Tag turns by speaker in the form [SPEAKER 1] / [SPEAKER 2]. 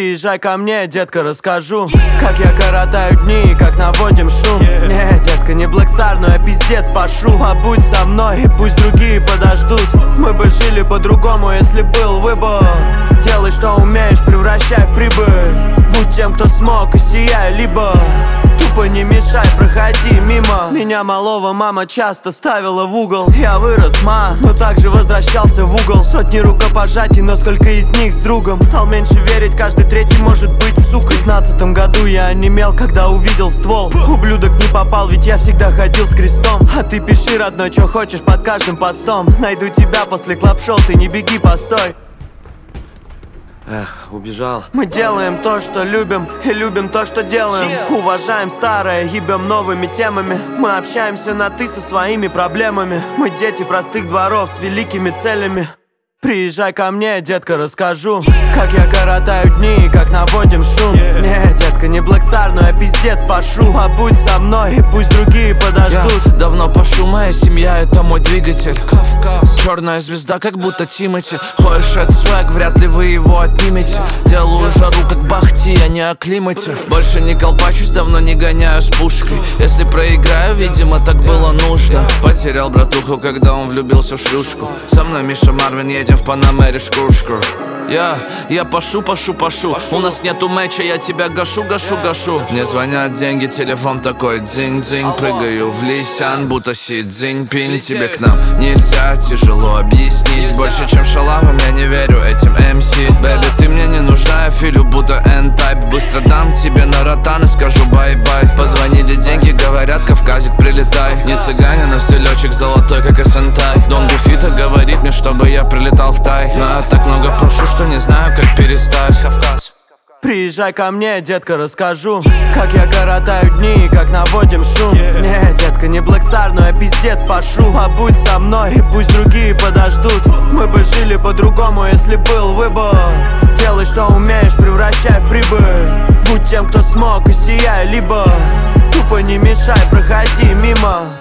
[SPEAKER 1] Приезжай ко мне, детка, расскажу, как я коротаю дни, как наводим шум. Не, детка, не Blackstar, но я пиздец пошу. Побудь со мной, и пусть другие подождут. Мы бы жили по-другому, если был выбор. Делай, что умеешь, превращай в прибыль. Будь тем, кто смог, и сияй, либо тупо не мешай, проходи мимо. Меня малого мама часто ставила в угол. Я вырос, но также возвращался в угол. Сотни рукопожатий, но сколько из них с другом. Стал меньше верить, каждый третий может быть сука. В 15 году я онемел, когда увидел ствол. Ублюдок не попал, ведь я всегда ходил с крестом. А ты пиши, родной, что хочешь под каждым постом. Найду тебя после клаб-шоу, ты не беги, постой. Эх, убежал. Мы делаем то, что любим, и любим то, что делаем. Уважаем старое, ебем новыми темами. Мы общаемся на «ты» со своими проблемами. Мы дети простых дворов с великими целями. Приезжай ко мне, детка, расскажу, как я коротаю дни, как наводим шум. Не, детка, не Blackstar, но я пиздец пошу. Побудь со мной, и пусть другие подождут.
[SPEAKER 2] Я давно пошу, моя семья — это мой двигатель. Кавказ, черная звезда, как будто Тимати. Ходишь, это свэг, вряд ли вы его отнимете. Делаю жару, как Бахти, я не о климате. Больше не колпачусь, давно не гоняю с пушкой. Если проиграю, видимо, так было нужно. Потерял братуху, когда он влюбился в шлюшку. Со мной Миша Марвин, едем в Панамере, шкур-шкур. Я пошу. У нас нету мэча, я тебя гашу. Мне звонят деньги, телефон такой дзинь-дзинь. Прыгаю в Лисян, будто Си Цзиньпинь. Тебе к нам нельзя, тяжело объяснить. Больше, чем шалавам, я не верю этим МС. Бэби, ты мне не нужна, я филю, будто N-Type. Быстро дам тебе на ротан и скажу бай-бай. Позвонили деньги, говорят, Кавказик, прилетай. Не цыгане, но стилечек золотой, как Эссентай. Дон Буфита говорит мне, чтобы я прилетал в Тай. Но я так много прошу, что не знаю, как перестать. Кавказ.
[SPEAKER 1] Приезжай ко мне, детка, расскажу, как я коротаю дни, как наводим шум. Не, детка, не Blackstar, но я пиздец пошу. Побудь со мной, и пусть другие подождут. Мы бы жили по-другому, если был выбор. Делай, что умеешь, превращай в прибыль. Будь тем, кто смог, и сияй, либо тупо не мешай, проходи мимо.